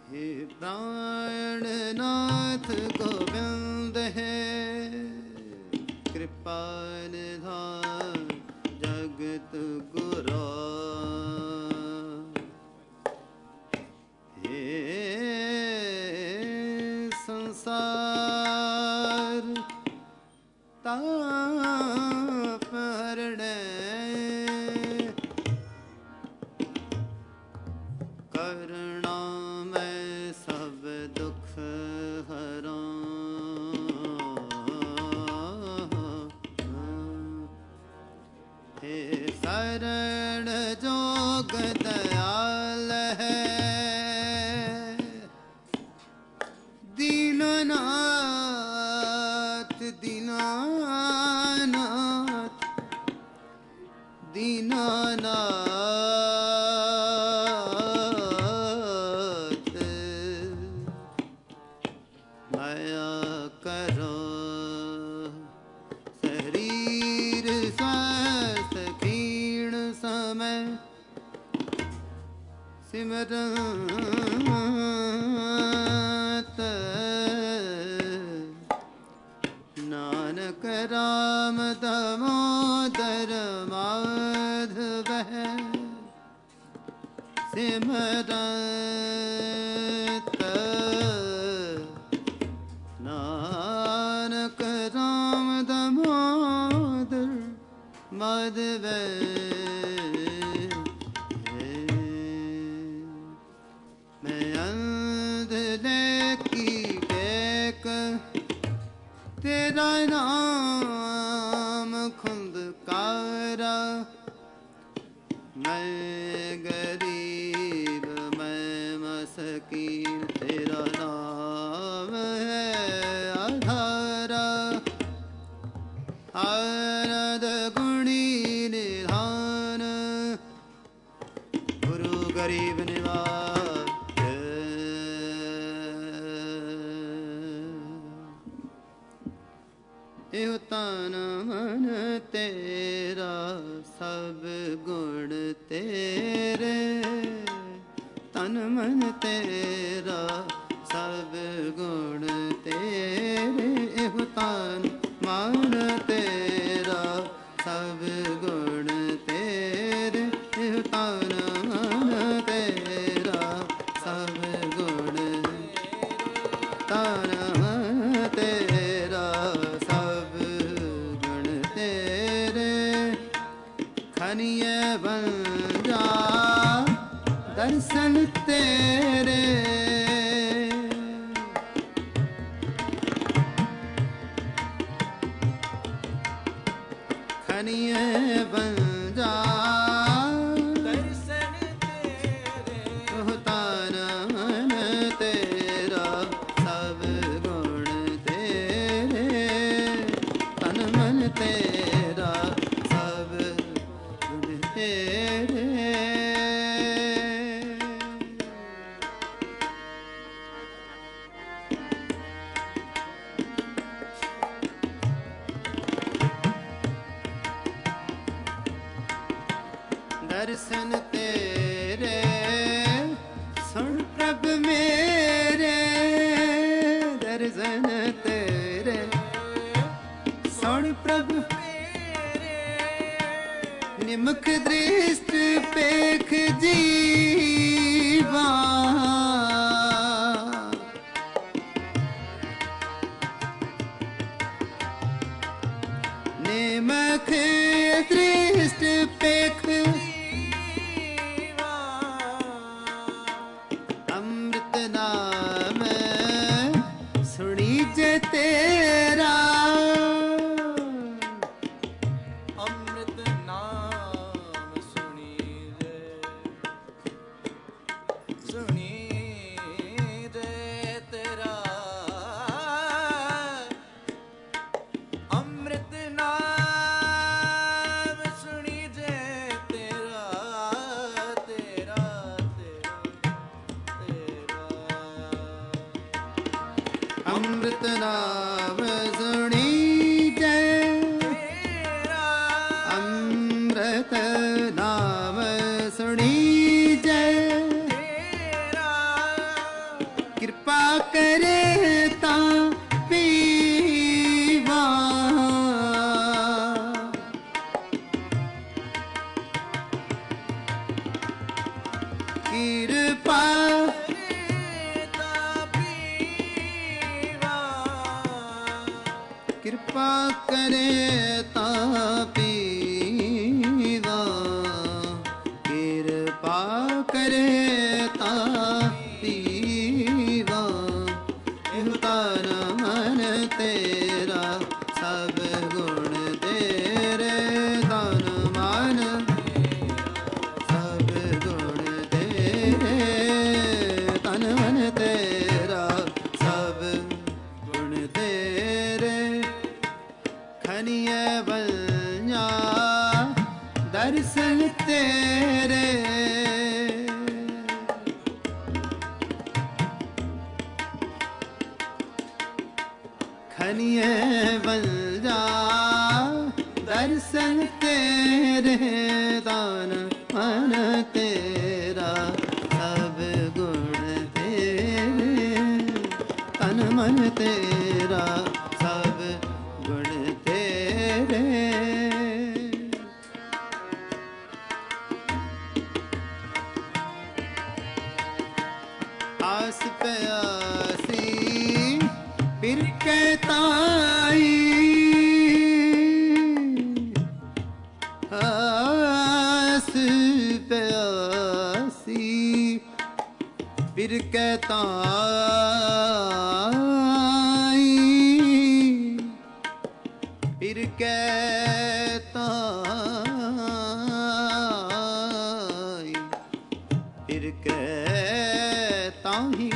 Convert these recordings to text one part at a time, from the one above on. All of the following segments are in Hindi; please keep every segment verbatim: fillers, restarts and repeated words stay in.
हे प्राणनाथ गोविंद है कृपा निधान जगत गुरा हे संसार ताप हरणे करुणा में सब दुख हरा हे शरण जोग दयाल है दीननाथ दीनानाथ दीनानाथ माया करो शरीर स्वस्थ क्षीण समय सिमरत नानक राम दामोदर माधव सिमरत नानक राम दामोदर माधव मैं अंधले की टेक तेरा नाम खुंदकारा मैं गरीब मैं मस्कीन तेरा नाम है आधारा आनंद गुणी निधान गुरु गरीब निवास एहो तन मन तेरा सब गुण तेरे तन मन तेरा सब गुण तेरे एहो तन मन तेरा सब गुण तेरे एहो तन मन तेरा सब गुण तन तेरा खनिये बन जा दर्शन तेरे खनिये बन जा दर्शन तेरे तन मन तेरा सब गुण तेरे तन मन तेरा सब तेरे दर्शन तेरे सुन प्रभ मेरे दर्शन तेरे सुन प्रभ निमुख दृष्ट पेख जीवा निमुख दृष्ट पेख जीवा अमृत नाम सुनी जे तेरा अमृत नाम सुनी जय अमृत नाम सुनी जय ਕਿਰਪਾ ਕਰੇ ਤਾਂ ਪੀਵਾ ਕਿਰਪਾ ਕਰੇ ਤਾਂ ਪੀਵਾ ਕਿਰਪਾ ਕਰੇ ਤਾਂ ਪੀਵਾ ਕਿਰਪਾ ਕਰੇ ਤਾਂ ਪੀਵਾ ਇਹ ਤਨ ਮਨ ਤੇਰਾ ਸਭ ਗੁਣ ਤੇਰੇ ਤਨ ਮਨ ਸਭ ਗੁਣ ਤੇਰੇ ਤਨ ਮਨ ਤੇਰਾ ਸਭ ਗੁਣ ਤੇਰੇ ਖਨੀਏ ਬਲਿਆ ਦਰਸ਼ਨ ਤੇਰੇ ਖਨੀਏ ਬਲਿਆ ਦਰਸ਼ਨ ਤੇਰੇ ਤਨ ਮਨ ਤੇਰਾ ਸਭ ਗੁਣ ਤੇਰੇ ਤਨ ਮਨ ਤੇਰਾ ਸਭ ਗੁਣ ਤੇਰੇ ਆਸ ਪਿਆਸੀ ਫਿਰ ਕੇ ਤਾਈ ਆਸ ਪਿਆਸੀ ਫਿਰ ਕੇ ਤਾਈ ਫਿਰ ਕੇ ਤਾਈ ਫਿਰ ਕੇ ਤਾਹੀ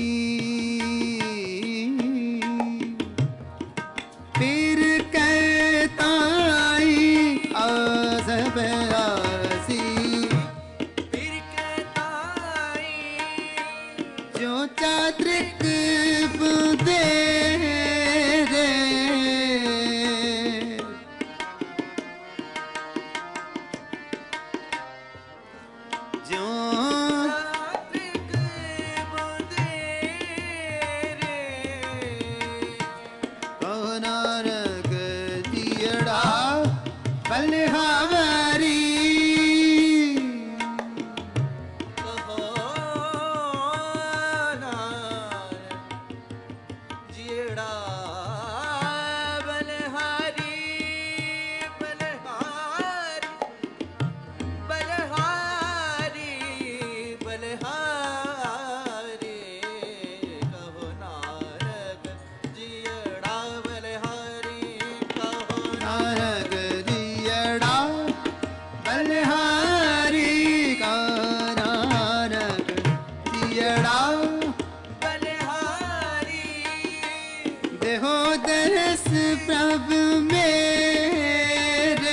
ਫਿਰ ਕੇ ਤਾਈ ਆਸ ਪਿਆਸੀ ਫਿਰ ਕੇ ਤਾਈ ਜੋ ਚਾਤ੍ਰਿਕ ਬੁਦੇ ਰੇ ਜੋ ਚਾਤ੍ਰਿਕ ਬੁਦੇ ਰੇ ਕਹੁ ਨਾਨਕ ਜੀੜਾ ਬਲਿਹਾਰੀ ਪ੍ਰਭ ਮੇਰੇ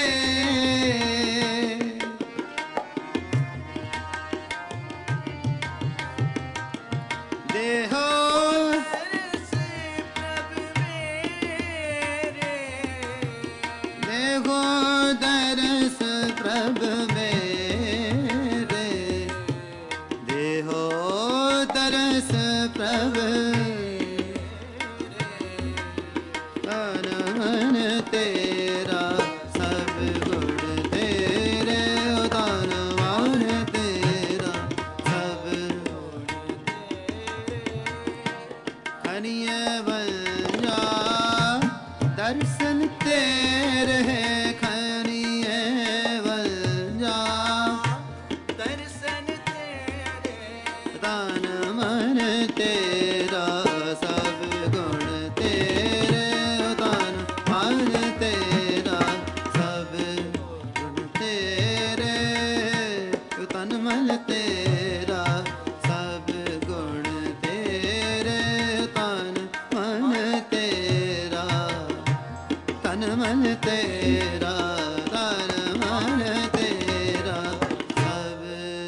ਦੇਹੋ ਦਰਸ ਪ੍ਰਭ ਮੇਰੇ ਦੇਹੋ ਦਰਸ ਪ੍ਰਭ ਮੇਰੇ ਦੇਹੋ ਦਰਸ ਪ੍ਰਭ ਤੇਰਾ ਸਭ ਗੁਣ ਤੇਰੇ ਤਨ ਮਨ ਤੇਰਾ ਸਭ ਗੁਣ ਖਨੀਏ ਬਲਿਆ ਦਰਸ਼ਨ ਤੇਰੇ ਖਨੀਏ ਬਲਿਆ ਦਰਸ਼ਨ ਤੇਰੇ ਤਨ ਮਨ ਤੇਰਾ ਸਭ ਗੁਣ ਤੇਰੇ ਤਨ ਮਨ ਤੇਰਾ ਸਭ ਗੁਣ ਤੇਰੇ ਤਨ ਮਨ ਤੇਰਾ ਸਭ ਗੁਣ ਤੇਰੇ ਤਨ ਮਨ ਤੇਰਾ ਤਨ ਮਨ ਤੇਰਾ ਤਨ ਮਨ ਤੇਰਾ ਸਭ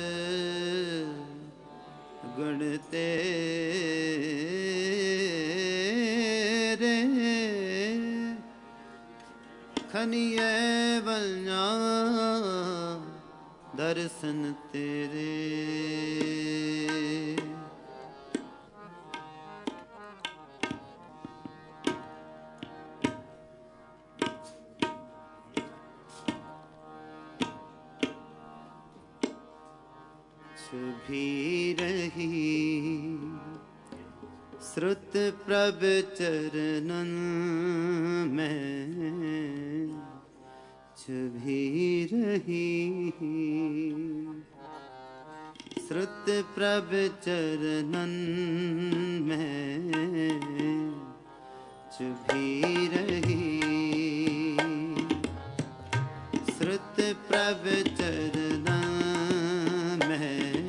ਗੁਣ ਤੇਰੇ ਖਨੀਏ ਬਲਿਆ ਦਰਸ਼ਨ ਤੇਰੇ श्रुत प्रभ चरणन में छुभी रही, श्रुत प्रभ चरणन में छुभी रही, श्रुत प्रभ चरणन में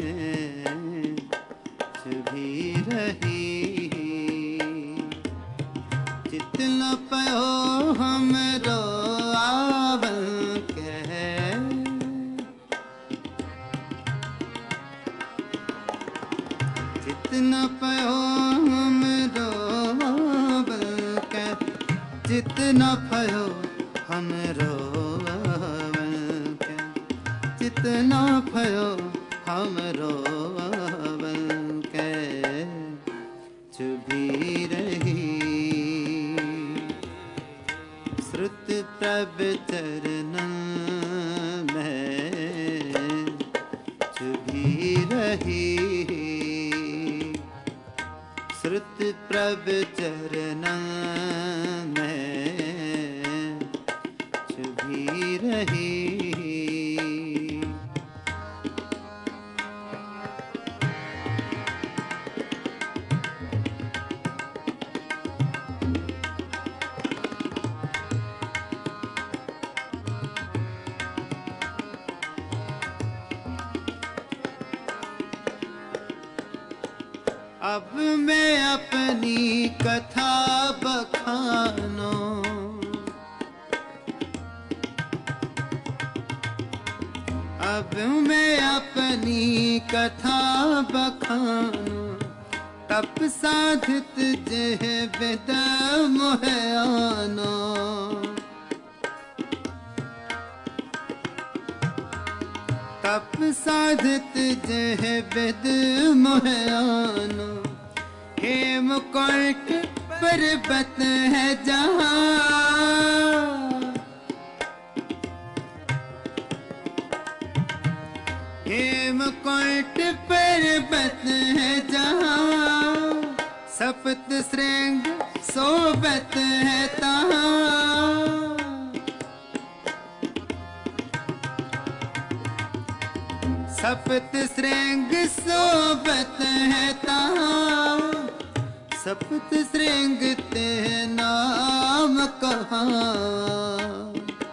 छुभी रही। चित न पयो हमरो आवल के, चित न पयो हमरो आवल के, चित न पयो हमरो आवल के, चित न पयो हमरो आवल के, छुभी रही। श्रुत प्रभ चरणन में छुभी रही, श्रुत प्रभ चरणन में छुभी रही। अब मैं अपनी कथा बखानो, अब मैं अपनी कथा बखानो, तप साधित जेह विद मोह आनो, तप साधित जेह विद मोह आनो। हेमकुंट पर्वत है जहाँ, हेमकुंट पर्वत है जहाँ, सप्त श्रृंग सोबत है तहाँ, सप्त श्रृंग सोबत है तहाँ, सप्त श्रृंग ते नाम कहाँ,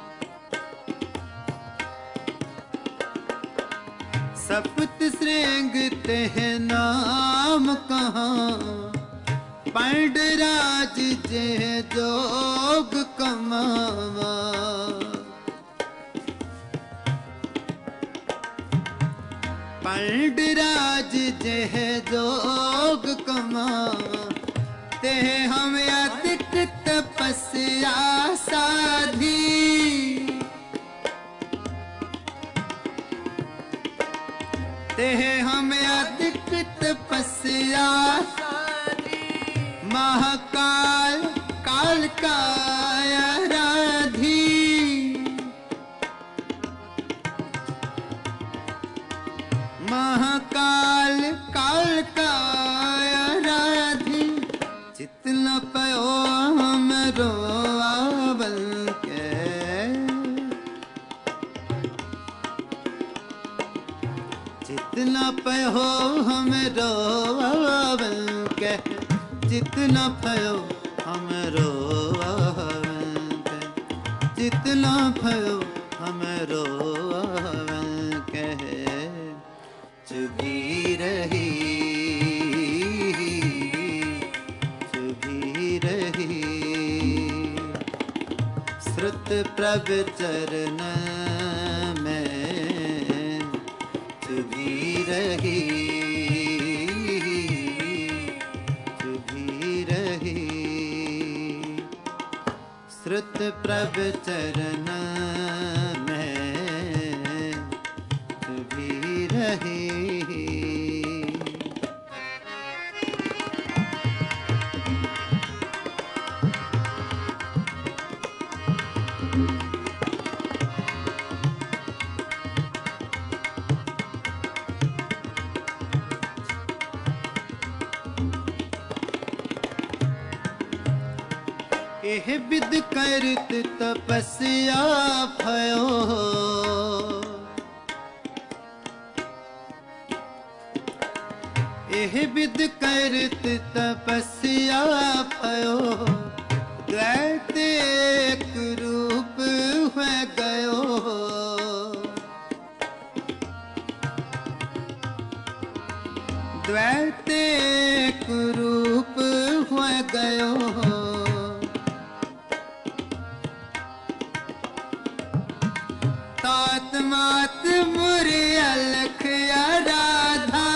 सप्त श्रृंग ते नाम कहाँ। पांडराज जे जोग कमावा, पांडराज जेह जोग कमावा, ते हम अधिक तपस्या साधी, ते हम अधिक तपस्या साधी। महाकाल काल का आराधी, महाकाल काल का आराधी। चित न पयो हमरो आवल के, चित न पयो हमरो आवल के, चित न पयो हमरो आवल के, चित न पयो हमरो आवल के, छुभी रही, छुभी रही। श्रुत प्रभ चरण में छुभी रही, छुभी रही। श्रुत प्रभ चरण में छुभी रही। एह विद करत तपस्या भयो एह विद करत तपस्या भयो द्वैत एक रूप हो गयो द्वैत एक रूप हो गयो तात मात मुरे अलख राधा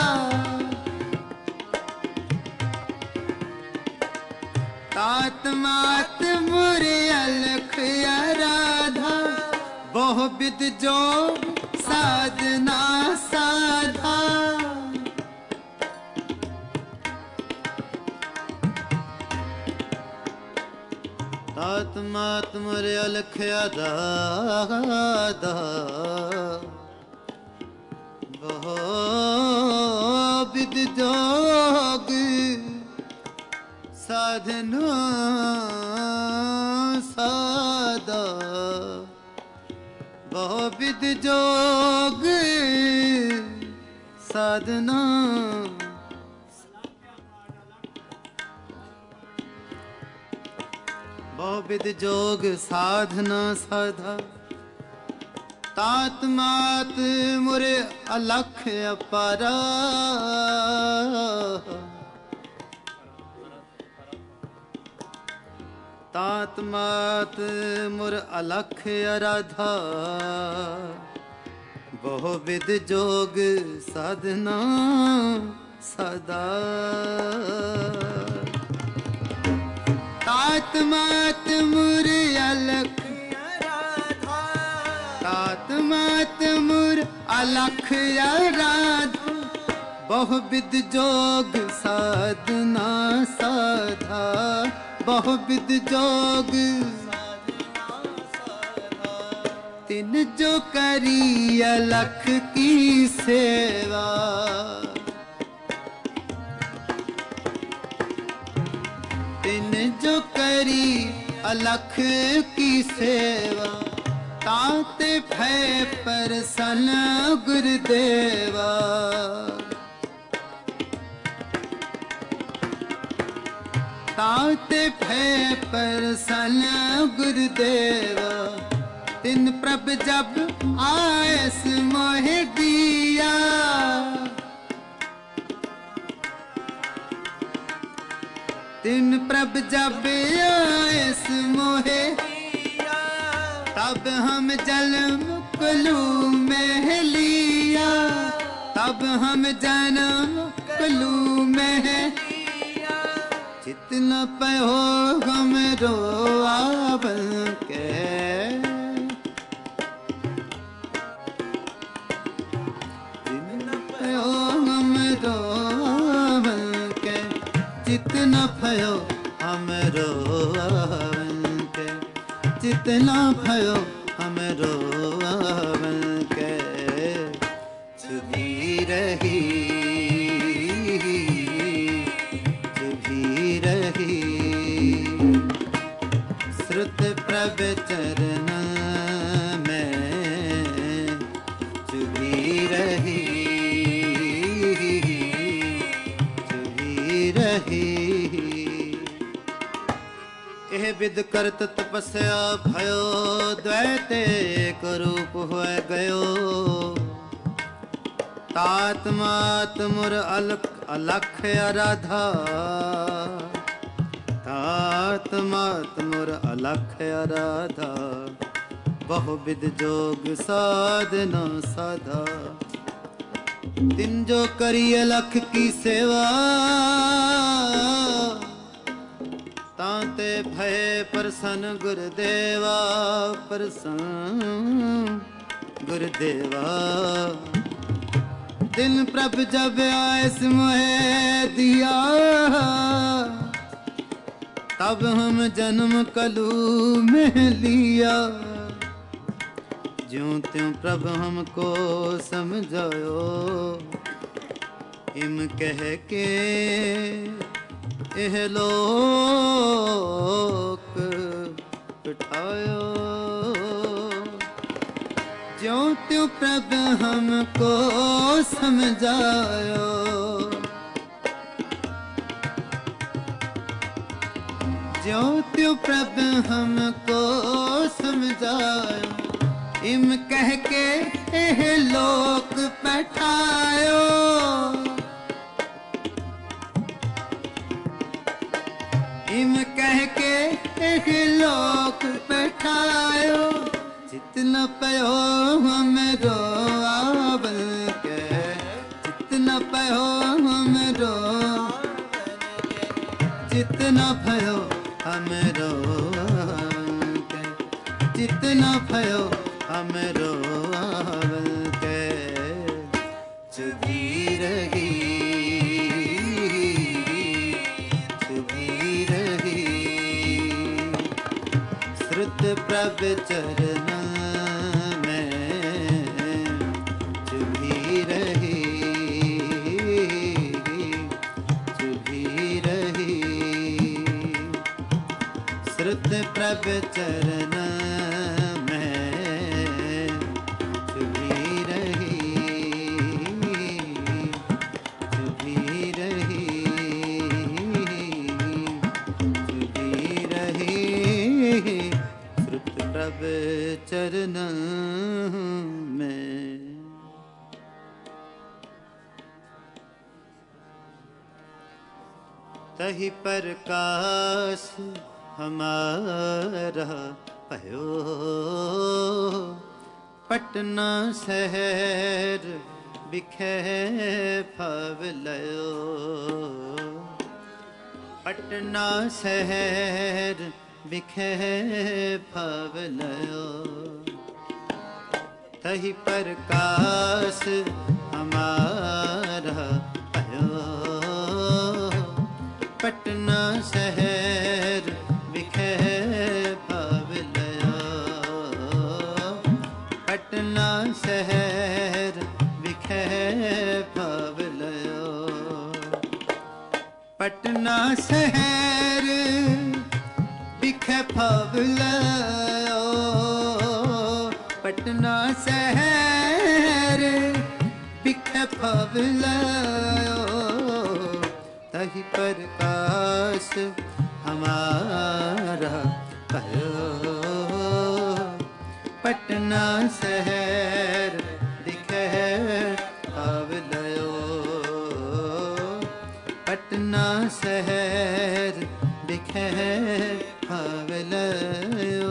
तात मात मुरे अलख राधा बहु विद जो साधना साधा तात मात मुरे अलख राधा बहु विद जोग साधना साधा बहु विद जोग साधना बहु विद जोग साधना साधा तात मात मुरे अलख अपारा तात मात मुर अलख राधा बहु विद जोग साधना सदा तात मात मुर अलख राधा तात मात मुर अलख राधा बहु विद जोग साधना साधा बहु विद जोग तिन जो करी अलख की सेवा तिन जो करी अलख की सेवा ताते भय प्रसन्न गुरुदेवा ताते भय प्रसन्न गुरुदेवा तिन प्रभ जब आयस मोह दिया तिन प्रभ जब आयस मोह तब हम जन्म कलू में लिया तब हम जन्म कलू में जितना पयो हमरो आवन के जितना पयो हमरो आवन के जितना पयो हमरो आवन के जितना पयो हमरो आवन के छुपी रही श्रुत प्रभ चरण में चुभी रही चुभी रही एह विद करत तपस्या भयो द्वैत एक रूप हो गयो तात मात मुर अलख अलख राधा तात मात मुर अलख राधा बहु विद जोग साधना साधा तिन जो करी अलख की सेवा ताते भय प्रसन्न गुरुदेवा प्रसन्न गुरुदेवा दिन प्रभ जब आयस मोह दिया तब हम जन्म कलू में लिया ज्यों त्यों प्रभ हमको समझायो इम कह के एह लोक आयो। ज्यों त्यों प्रभ हमको समझायो, ज्यों त्यों प्रभ हमको समझायो। इम कह के एह लोक बैठायो, इम कह के एह लोक बैठायो। जितना पयो हमरो आवल के, जितना पयो हमरो, जितना भयो हमरो आवल के, जितना भयो हमरो आवल के। चुभी रही चुभी रही श्रुत प्रभ चरण में, चुभी रही चुभी रही श्रुत प्रभ चरण चरण में। तहि प्रकाश हमारा भयो, पटना शहर बिखे फवलयो, पटना शहर बिखे फवलयो। तहि प्रकाश हमारा भयो, पटना शहर बिखे फवलयो, पटना शहर बिखे फवलयो। पटना शहर बिखे फवलयो, पटना शहर बिखे फवलयो। तहि प्रकाश हमारा भयो, पटना शहर बिखे फवलयो, पटना शहर बिखे फवलयो।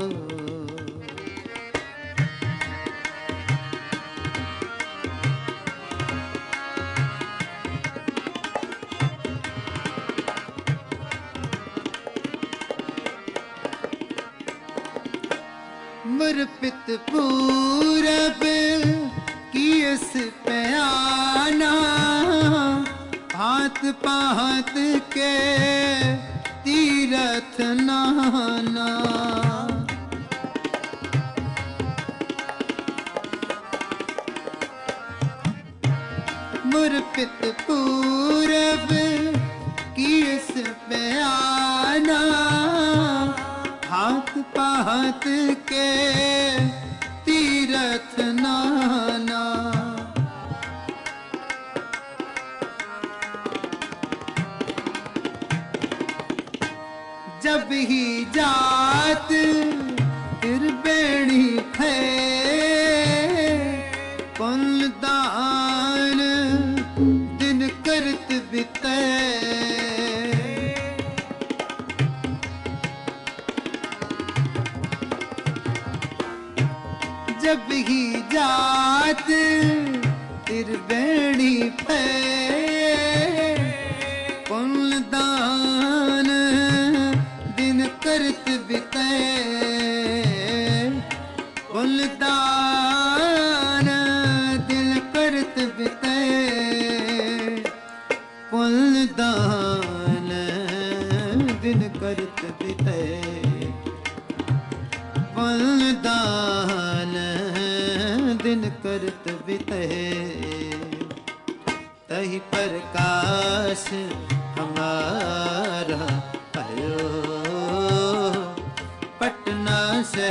मुरपित पूरब कियस प्याना, भांत भांत के तीरथ नाना। मुरपित पूरब कियस प्याना, भांत भांत के तीरथ नाना। जब ही जात फिर बेणी थे, पुण्य दान दिन करत बिते। जब ही जात त्रिवेणी पे, पुण्य दान दिन करत बिते। पुण्य दान दिन करत बिते, पुण्य दान दिन करत बिते। पुण्य दान दिन करत बिते। तहि प्रकाश हमारा भयो, पटना से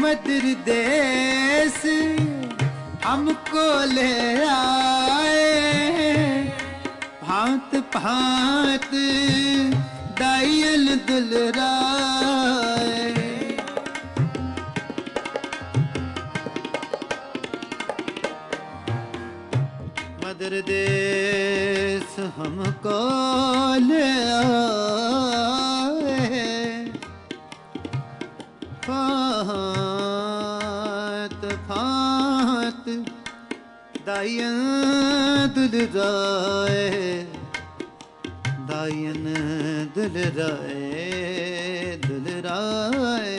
मधुर देश हमको ले आए, भांत भांत दायन दुलराए। मधुर देश हमको ले आए, भांत भांत दायन दुलराए, दायन दुलराए दुलराए।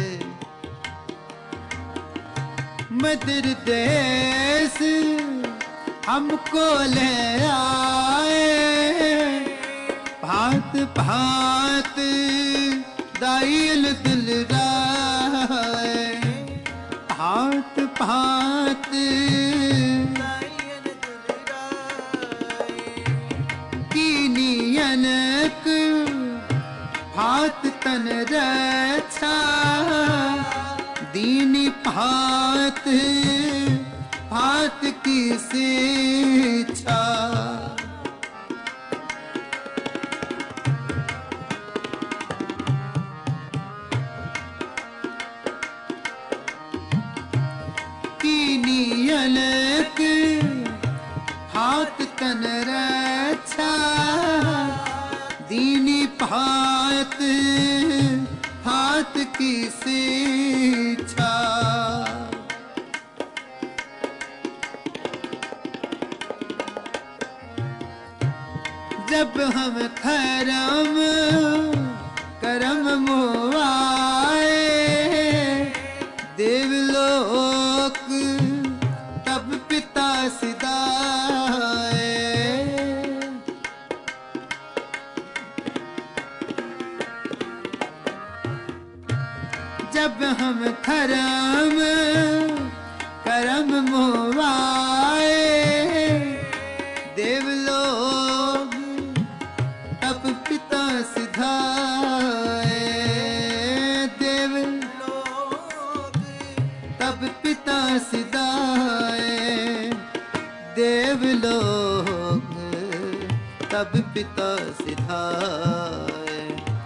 मधुर देश हमको ले आए, भांत भांत दायन दुलराए, भांत भांत दायन दुलराए। कीनियनक भांत तन रक्षा, दीनी भांत भांत की शिक्षा। कीनियनक भांत तन रक्षा, दीनी भांत भांत की शिक्षा। जब हम धर्म करम मोआए, देवलोक तब पिता सिधाए। जब हम धर्म करम मोआए, देवलोक तब पिता सिधाए। देवलोक तब पिता सिधाए, देवलोक तब पिता सिधाए।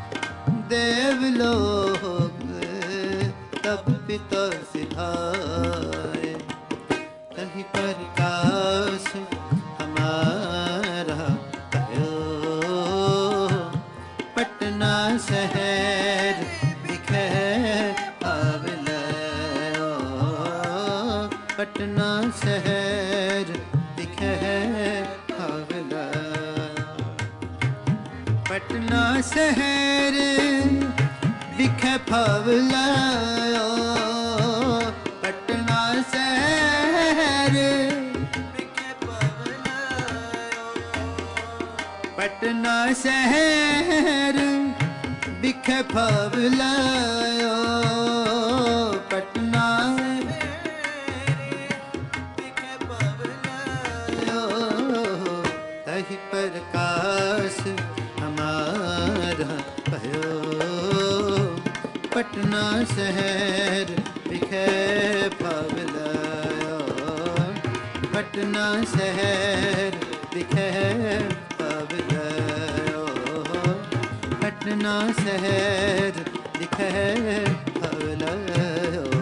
देवलोक तब पिता सिधाए। कहीं प्रकाश हमारा भयो, पटना शहर दिखे आविलयो, पटना शहर दिखे आविलयो। पटना शहर दिखे फावलायो, पटना शहर दिखे फावलायो। पटना शहर दिखे फावलायो, पटना दिखे फावलायो। तहि प्रकाश हमारा भयो, पटना शहर दिखे फावलायो, पटना शहर दिखे फावलायो, पटना शहर दिखे फावलायो।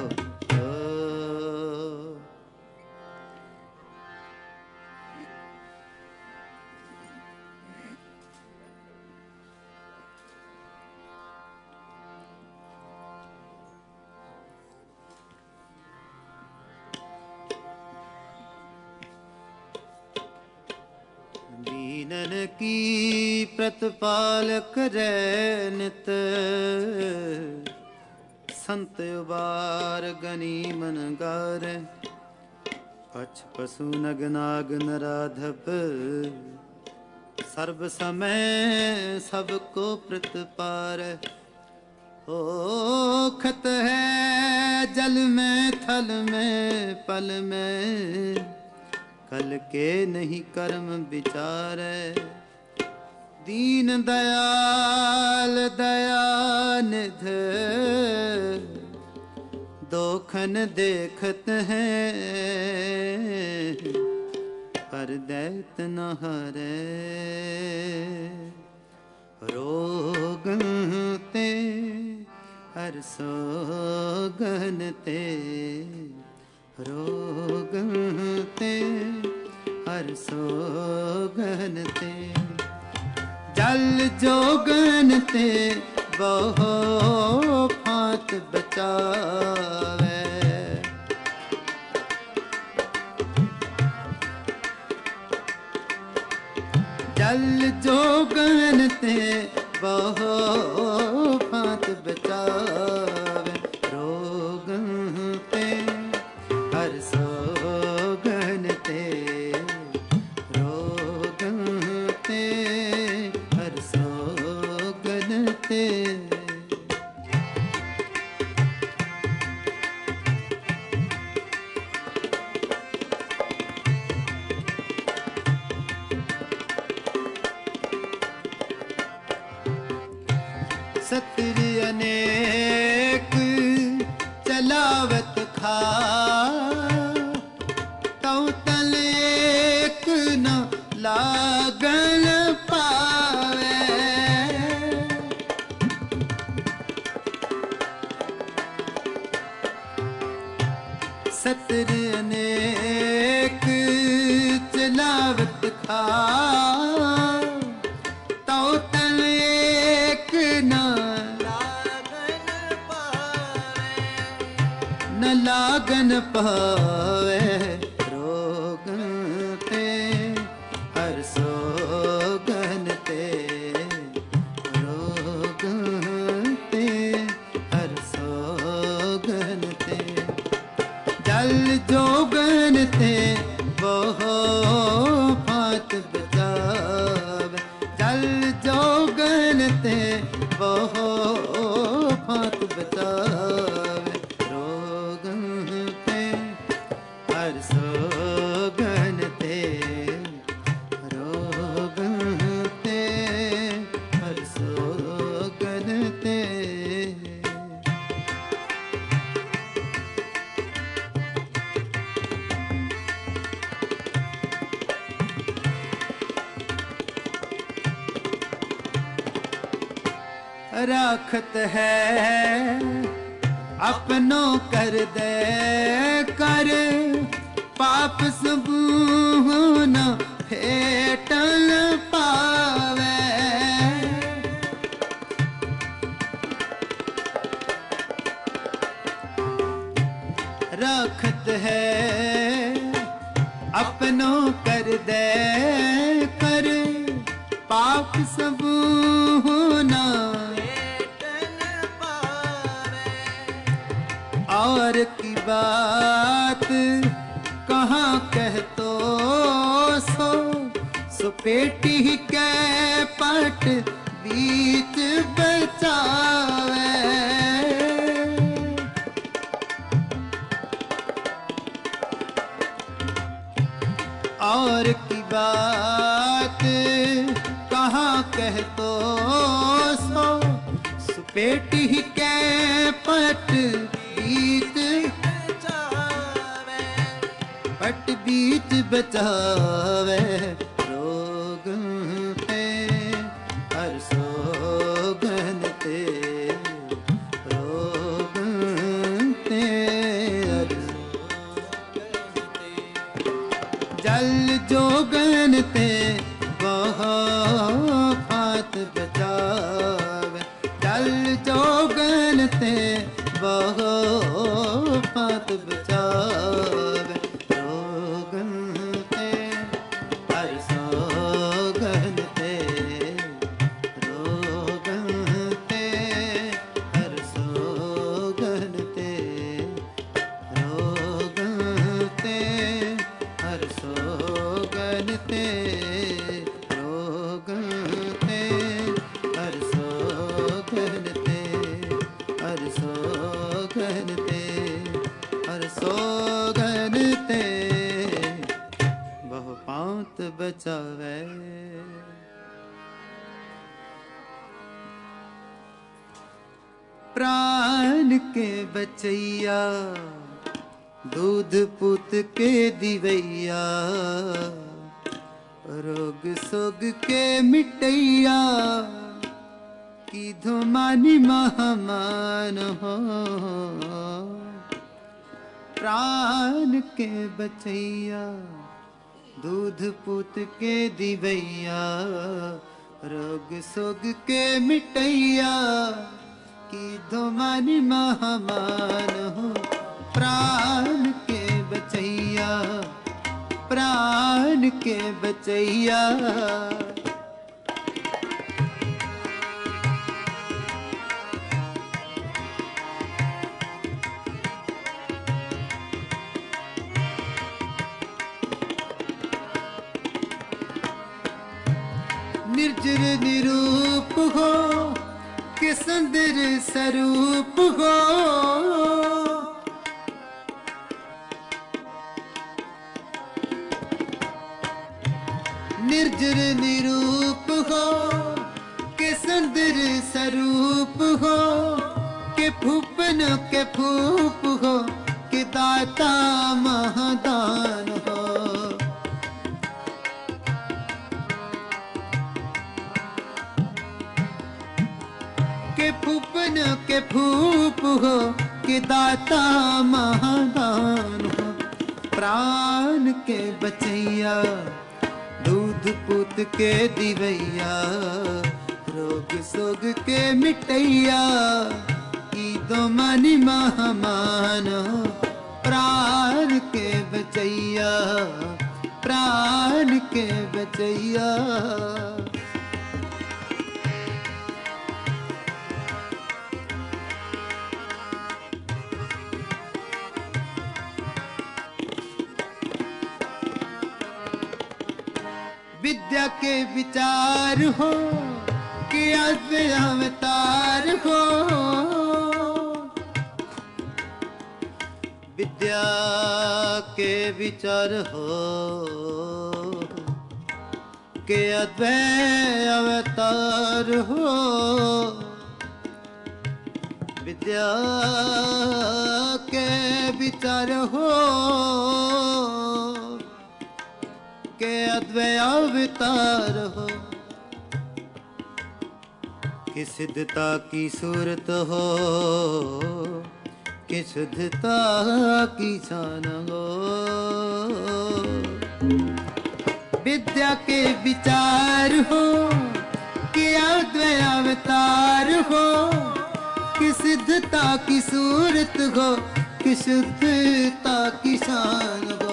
दीनन की प्रतिपाल करे नित, संत उबार गनी मन गार। पछ पशु नग नाग नराधप, सर्व समय सबको प्रतिपार। ओखत है जल में थल में पल में, कल के नहीं कर्म विचारे। दीन दयाल दयानिध, दो देखन देखत हैं, पर दैत न हरे। रोगन ते हर सोगन ते, रोगन ते हर सोगन ते। जल जोगन ते बहु फात बचावे। जल जोगन ते बहु फात बचावे। रोगन ते हर सोगन ते, रोगन ते हर सोगन ते। सतरि अनेक चलावत खा, तौ तल एक न लागन पावे। सतरि अनेक चलावत खा, तौ तल एक न न लागन पावे। रोगन ते हर सोगन ते, रोगन ते हर सोगन ते। जल जोगन ते बहु फात बचावे। जल जोगन ते बहु फात बचावे। रोगन ते हर सोगन ते, रोगन ते हर सोगन ते। राखत है अपनों कर दे कर, पाप सबूह न फेटल पावे। राखत है अपनों कर दे कर, पाप सबूह न और की बात कहाँ कह तो सो, सो पेटी के पट बीच बचावे। और की बात कहाँ कह तो सो, सो पेटी के पट बीच बचावे। पट बीच बचावे। रोगन ते हर सोगन ते, रोगन ते हर सोगन ते। जल जोगन ते बहु फात बचावे। जल जोगन ते बहु फात बचावे। रोगन ते हर सोगन ते, रोगन ते हर सोगन ते, रोगन ते हर सोगन ते, रोगन ते हर सोगन ते, हर सोगन ते, हर सोगन ते बहु पांत बचावे। प्राण के बचैया दूध पुत के दिवैया, रोग सोग के मिटैया, की धुमानी महामान हो, प्राण के बचैया। दूध पुत के दिवैया, रोग सोग के मिटैया, की धुमानी महामान हो, प्राण के बचैया, प्राण के बचैया। निर्जर निरूप हो कि सुंदर स्वरूप हो, निर्जर निरूप हो कि सुंदर स्वरूप हो, कि फूफन के फूफ हो, कि दाता महादान हो। के फूफन के फूफ हो, कि दाता महादान हो, प्राण के बचैया। दूध पुत के दिवैया, रोग सोग के मिटैया, की दो मनी महामान हो, प्राण के बचैया, प्राण के बचैया। विद्या के विचार हो कि अद्वैत अवतार हो, विद्या के विचार हो कि अद्वैत अवतार हो, विद्या के विचार हो के अद्वैत अवतार हो, कि सिद्धता की सूरत हो, कि शुद्धता की शान हो। विद्या के विचार हो कि अद्वैत अवतार हो, कि सिद्धता की सूरत हो, कि शुद्धता की शान हो।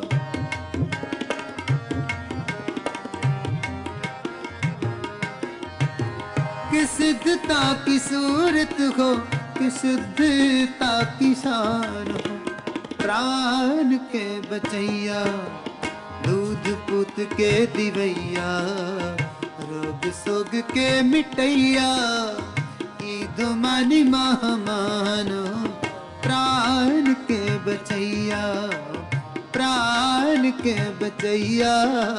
कि सिद्धता की सूरत हो, कि शुद्धता की शान हो, प्राण के बचैया। दूध पुत के दिवैया, रोग सोग के मिटैया, की धुमानी महामान हो, प्राण के बचैया, प्राण के बचैया।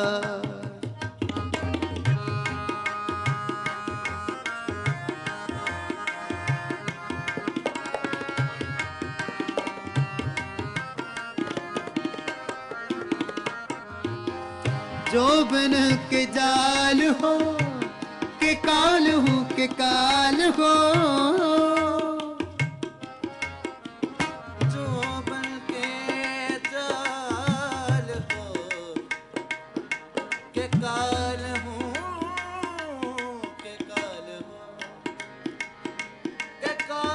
जो बन के जाल हो, के काल हो, के काल हो, जो बन के जाल हो, के काल हो, के काल हो, के काल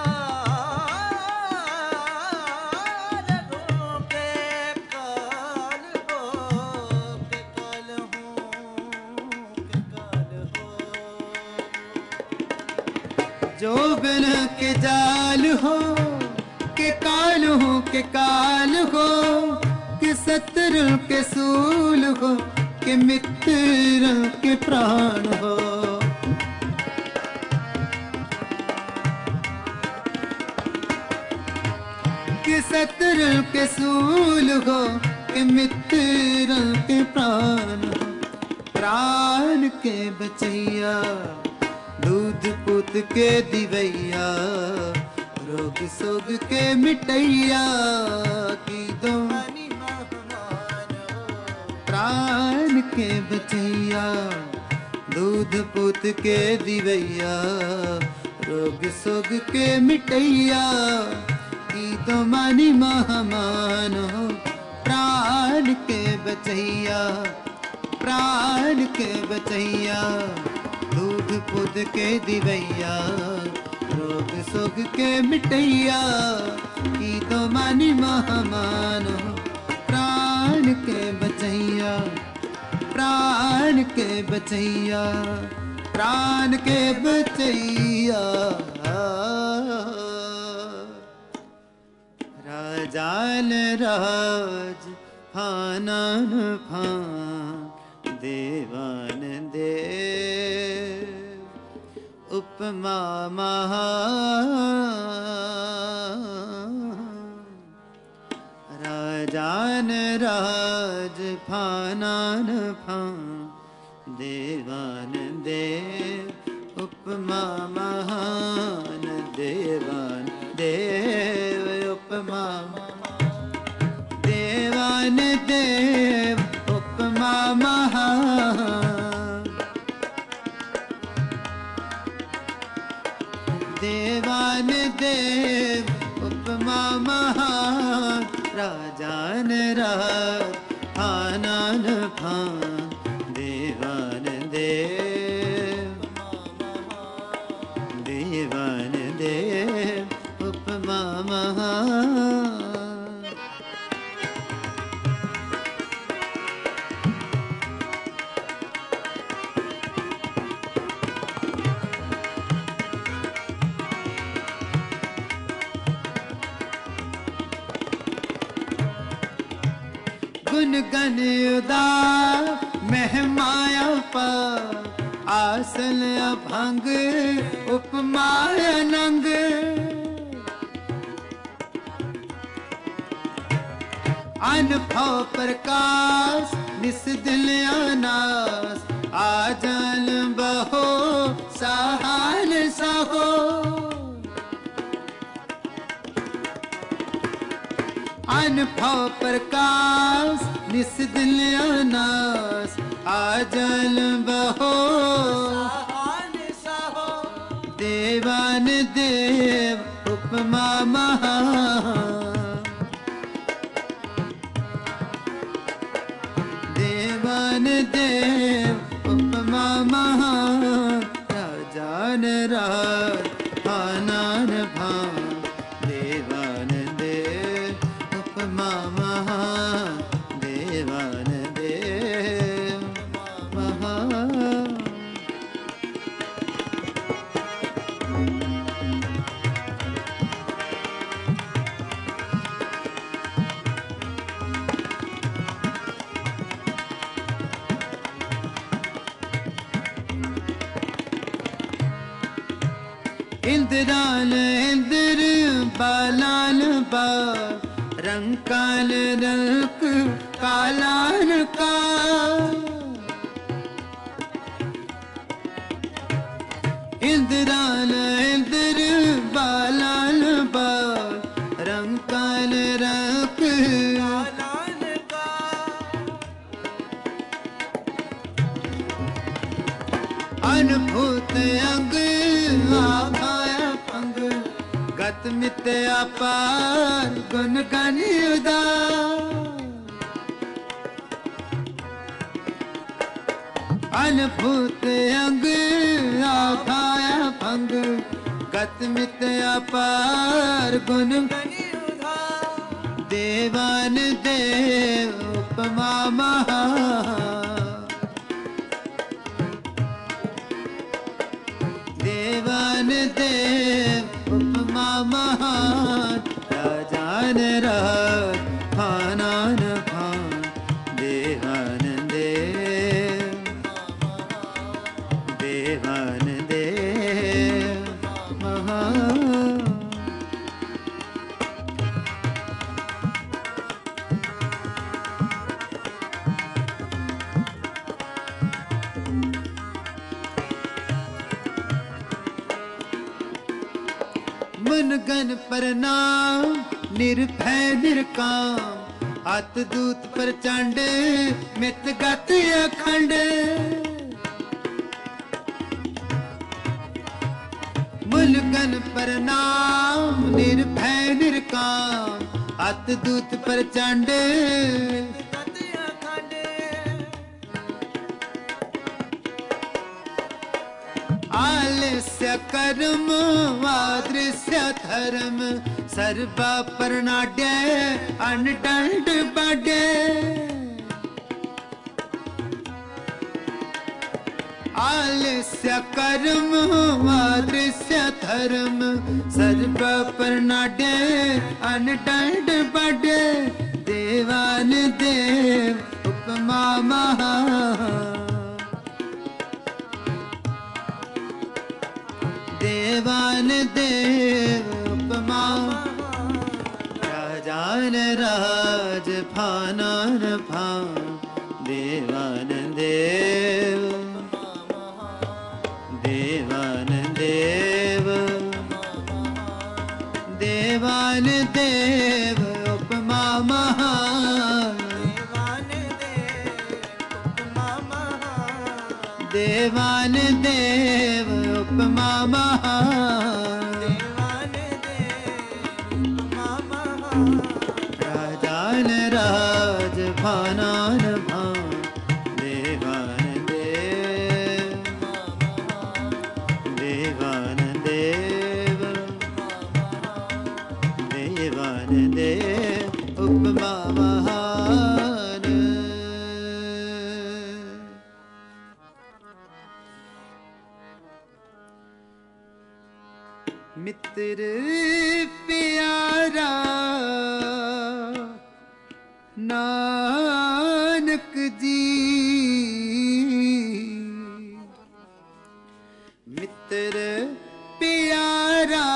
जो बन के जाल हो, के काल हो, के काल हो, कि सत्र के सूल हो, के मित्र के प्राण हो। कि सत्र के सूल हो, के मित्र के प्राण हो, प्राण के बचैया। दूध पुत के दिवैया, रोग सोग के मिटैया की दो प्राण के बचैया दूध पूत के दिवैया रोग सोग के मिटैया की तो मानी महामान हो प्राण के बचैया प्राण के बचैया दूध पूत के दिवैया रोग सोग के मिटैया की तो मानी महामान हो प्राण के बचैया प्राण के बचैया प्राण के बचैया राजान राज फानान फान देवान देव उपमा महा राजान राज फानान फान देवान देव उपमा महान देवान देव उपमा देवान देव उपमा महान देवान देव उपमा महान राजान राज फानान फान देवान देव देवान देव उपमा महान गुन गन उदार महमाया पर आसल अभंग उपमाया नंग अनुभव प्रकाश निस दिल अनास आजल बहो सहाल सहो अनुभव प्रकाश निस दिल अनास आजल बहो देवान देव उपमा महान देवान देव उपमा महान राजान राज फानान फान देवान देव उपमा महान देवान देव महान इंद्राल इंद्र बालाल बा रंकाल रंक कालान का इंद्राल इंद्र बालाल बा रंकाल रंक कालान का अनुभूत अंग आभाया पंग गत मित अपार गुण गण उदार अनुभूत अंग आभाया पंग गत मित अपार गुण देवान देव उपमा महान देवान देव उपमा महान राजान राज फानान फान देवान देव देवान देव महान मुनगन प्रणाम निर्भय निर्काम, अत दूत प्रचंड मित गत अखंड। मुनगन प्रणाम निर्भय निर्काम, अत दूत प्रचंड आलस्य कर्म वादृश्य धर्म, सर्वा परनाड्य अनडंड बाड्य। आलस्य कर्म वादृश्य धर्म, सर्वा परनाड्य अनडंड बाड्य। देवान देव उपमा महा, देवान देव उपमा। राजान राज भानान भान, देवान देव देवान देव। देवान देव उपमा महान, देवान देव उपमा महान। राजान राज भानान भान, देवान देव देवान देव। देवान देव उपमा महान। मित्र प्यारा नानक जी, मित्र प्यारा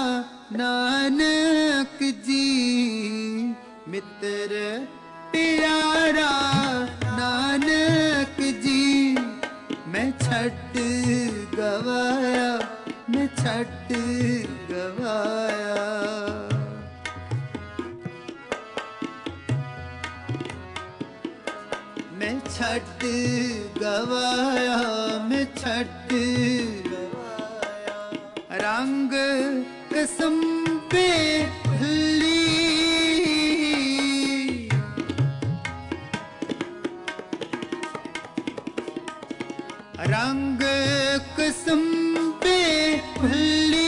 नानक जी, मित्र प्यारा नानक जी। मैं छट गवाया, मैं छट गवाया। मैं छट गवाया, मैं छट गवाया। रंग कसम पे भली, रंग कसम पे भली।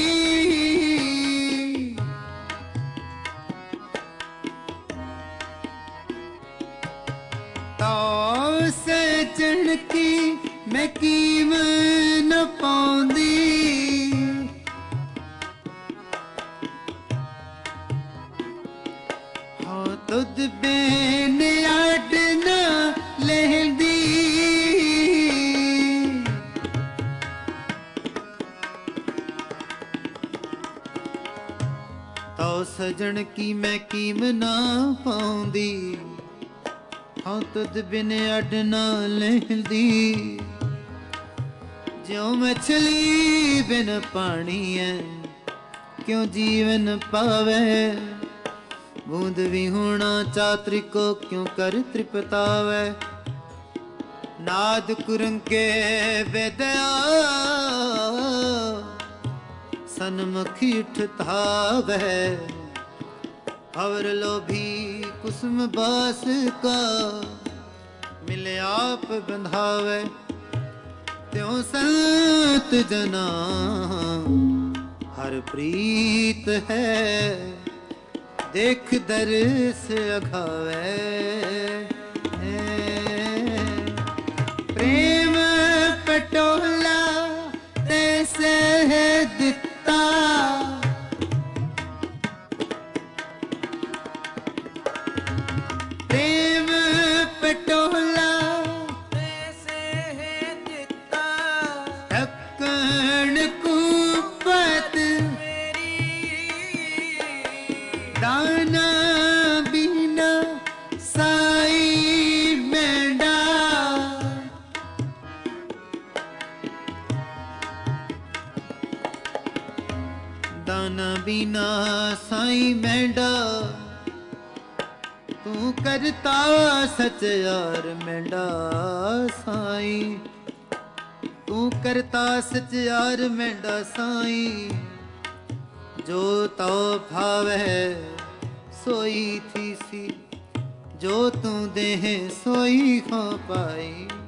तो सजन की मैं कीम न पाउंदी, हाँ तुद बेन अड न लहंदी। तो सजन की मैं कीम ना पाउंदी, हाँ तुद बिन अड ना लहंदी। ज्यों मछली बिन पानी है, क्यों जीवन पावे। बूंद भी होना चातरी को क्यों कर त्रिपतावे। नाद कुरंके वेदया, सन्मुखी ठिठावे। और लोभी कुसुम बास का, मिले आप बंधावे। त्यों संत जना हर प्रीत है, देख दर्श अघावे। प्रेम पटोला तैसे है दिता, प्रेम पटोला तैसे है दिता। ढक्कन कुपत दाना बिना साई मेंढा। दाना बिना साईं मेंढा तू करता सच यार मेंढा साईं तू करता सच यार मेंढा साईं जो तो भावे सोई थी सी जो तू देह सोई हो पाई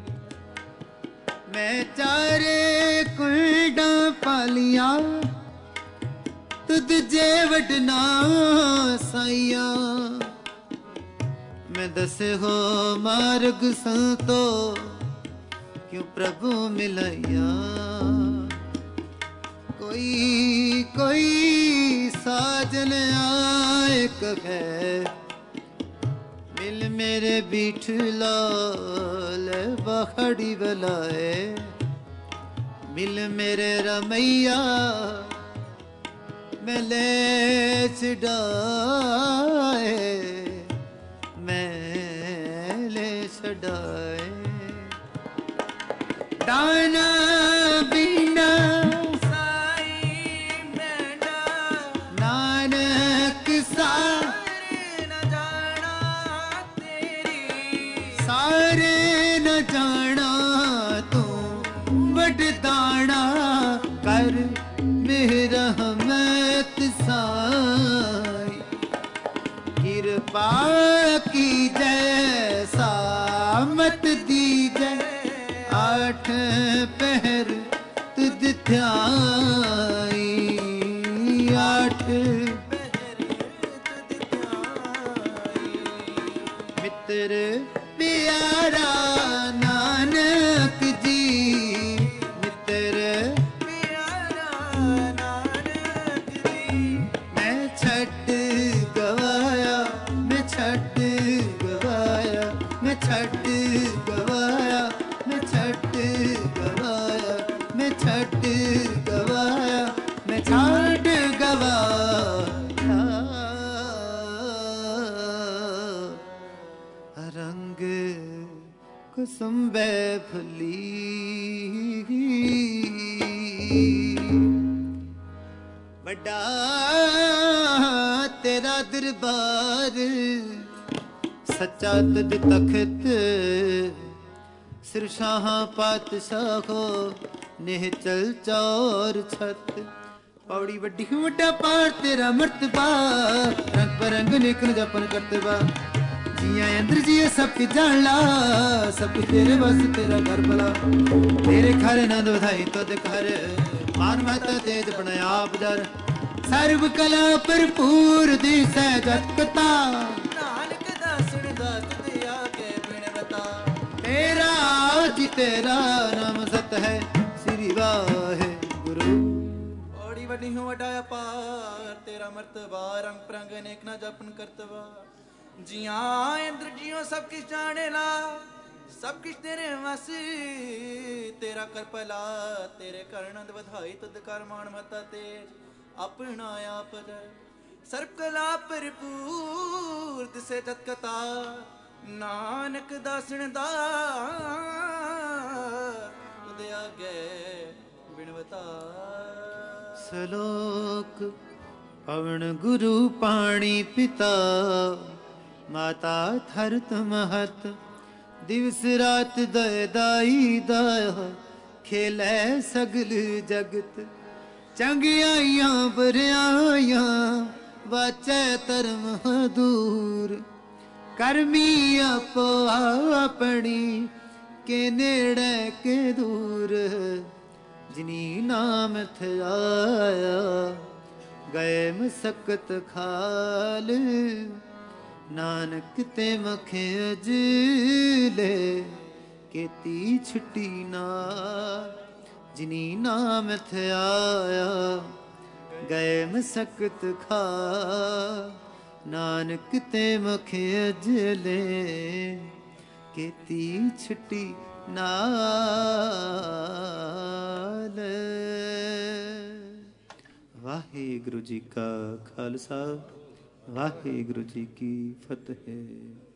मैं चारे कुलडा पालिया तुद जे वडना साइया मैं दसे हो मार्ग संतो क्यों प्रभु मिलैया कोई कोई साजन आए कहे मिल मेरे बीठ लाल बखड़ी बलाए मिल मेरे रमैया मैं ले छड़ाए मैं ले छड़ाए दाना बिना साईं मेंढा नानक सा सारे न जाना तू बड़ दाना कर मेरा रहमत साई कृपा की जैसा मत दी जय आठ पहर तुझ ध्याई आठ मित्र प्यारा नानक जी मित्र प्यारा नानक जी मैं छठ गवाया मैं छठ गवाया मैं छठ गवाया मैं छठ गवाया मैं छठ गवाया मैं छठ गवाया रंग कुसुम्बे फुली बड़ा तेरा दरबार सच्चा तुझ तखत सिर शाह पातशाहो निहचल चौर छत पौड़ी वड्डी वड्डा पार तेरा मर्तबा रंग बरंग निकल जपन करतबा जिया इंद्र जी सब कुछ जान ला सब कुछ तेरे बस तेरा घर भला तेरे घर नंद बधाई तुद घर मान महता तेज बनाया आप दर सर्व कला भरपूर दिसै जगता नानक दासुन दात दिया के बिन बता तेरा जी तेरा नाम सत है श्री वाहे गुरु बड़ी वड्डी हूँ वड्डा अपार तेरा मर्तबा रंग प्रंग अनेक ना जपन करतवा जिया इंद्र जियो सब किस जाने ला सब किस तेरे वस तेरा कर भला तेरे करनंद बधाई तुद कर मान मता तेज अपना आप सर्व कला भरपूर दिसे जतकता नानक दासण दा तुद आगे बिनवता सलोक पवन गुरु पाणी पिता माता थरत महत दिवस रात दय दाई दाया खेलै सगल जगत चंगियाइयां बरियाइयां वाचै धर्म दूर करमी आपो अपनी के नेड़े के दूर जिनी नाम थयाया गए मसकत खाल नानक ते मखे अजले केती छुट्टी ना जिनी नाम थयाया गए मसकत खा नानक ते मखे अजले केती छुट्टी नाल। वाहिगुरु जी का खालसा वाहिगुरु जी की फतेह।